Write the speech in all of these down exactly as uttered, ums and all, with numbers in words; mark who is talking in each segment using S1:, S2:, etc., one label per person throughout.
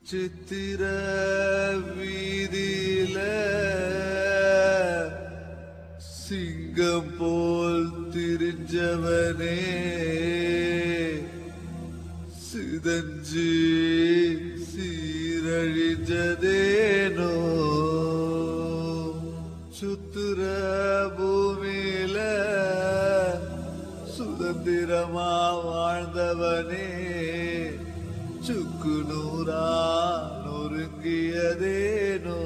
S1: சித்திர வீதியில சிங்கம் போல் திரிஞ்சவனே சிதஞ்சி சீரழிஞ்சதேனோ சுத்துற பூமியில சுதந்திரமா வாழ்ந்தவனே சுக்கு நூறா நொறுங்கியதேனோ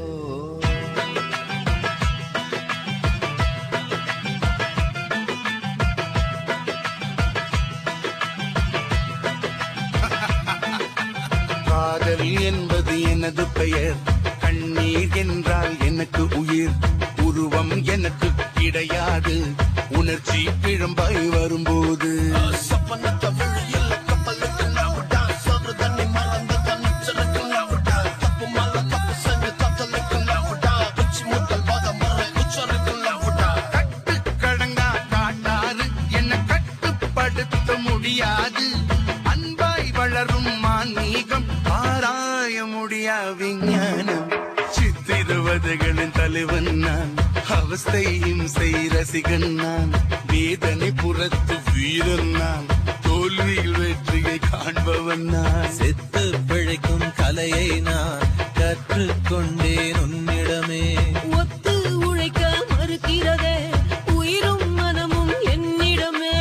S2: காதல் என்பது எனது பெயர், கண்ணீர் என்றால் எனக்கு உயிர், உருவம் எனக்கு கிடையாது, உணர்ச்சி பிழம்பாய் வரும்போது கட்டுக்கடங்கா காட்டாறு என்ன கட்டுப்படுத்த முடியாது, அன்பாய் வளரும் மான்மீகம் ஆராய முடியா விஞ்ஞானம். சித்திருவதைகளின் தலைவன் நான், அவஸ்தையும் செய் ரசிகன் நான், வேதனை புறத்து வீரன் நான், தோல்வியில் வெற்றியை காண்பவன் நான்.
S3: செத்து பிழைக்கும் கலையை நான் கற்றுக்கொண்டேன் உன்னிடமே.
S4: ஒத்து உழைக்க மறுக்கிறதே உயிரும் மனமும் என்னிடமே.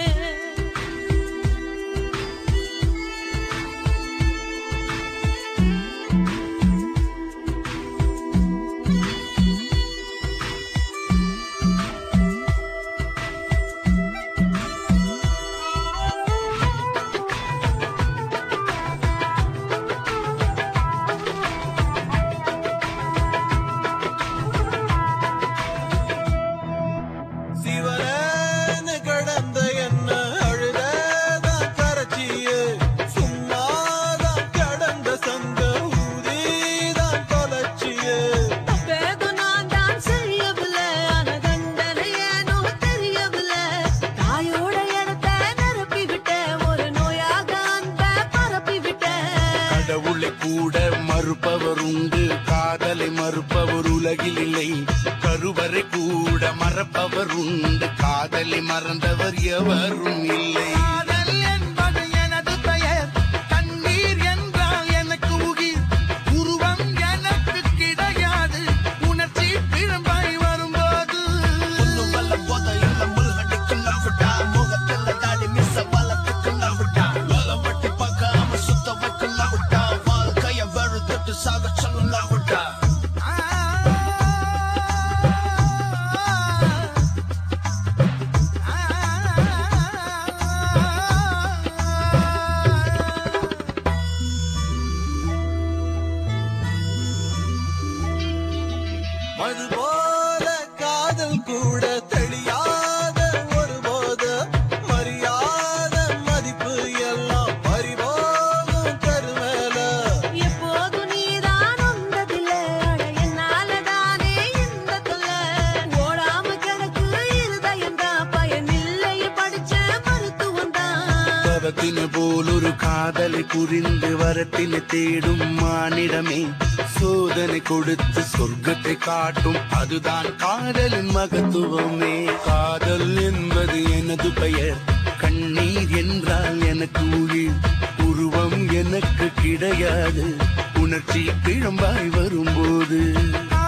S3: சிவனேன்னு கடந்த என்ன அழுததான் கரைச்சியே, சும்மாதான் கடந்த சங்க ஊதிதான் தொலைச்சியே.
S4: தப்பேது நான் தான் செய்யவில்லை, ஆன தண்டனை ஏனோ தெரியவில்லை. தாயோட இடத்தை நிரப்பி விட்டேன், ஒரு நோயாக அன்பை பரப்பி விட்டேன்.
S2: கடவுளை கூட மறுப்பவர் உண்டு, காதலை மறுப்பவர் உலகில் இல்லை, கருவறை கூட மறப்பவர் உண்டு, காதலை மறந்தவர் எவரும் இல்லை. காதல் என்பது எனது பெயர், கண்ணீர் என்றால் எனக்கு உயிர், உருவம் எனக்கு கிடையாது, உணர்ச்சி பிழம்பாய் வரும்போது
S3: அது போல காதல் கூட தெளியாத ஒரு போத, மரியாத மதிப்பு எல்லாம் பறிபோகும் கருமேல.
S4: எப்போது நீதான் வந்ததில்லை, அட என்னாலதானே இந்த தொல்லை. ஓடாம கிடக்கு இருதயம் தான், பயனில்லை படிச்ச மருத்துவம் தான்.
S2: வரத்தின போல் ஒரு காதலை புரிந்து வரத்தினை தேடும் மானிடமே, சோதனை கொடுத்து சொர்க்கத்தை காட்டும், அதுதான் காதலின் மகத்துவமே. காதல் என்பது எனது பெயர், கண்ணீர் என்றால் எனக்கு உயிர், உருவம் எனக்கு கிடையாது, உணர்ச்சி பிழம்பாய் வரும்போது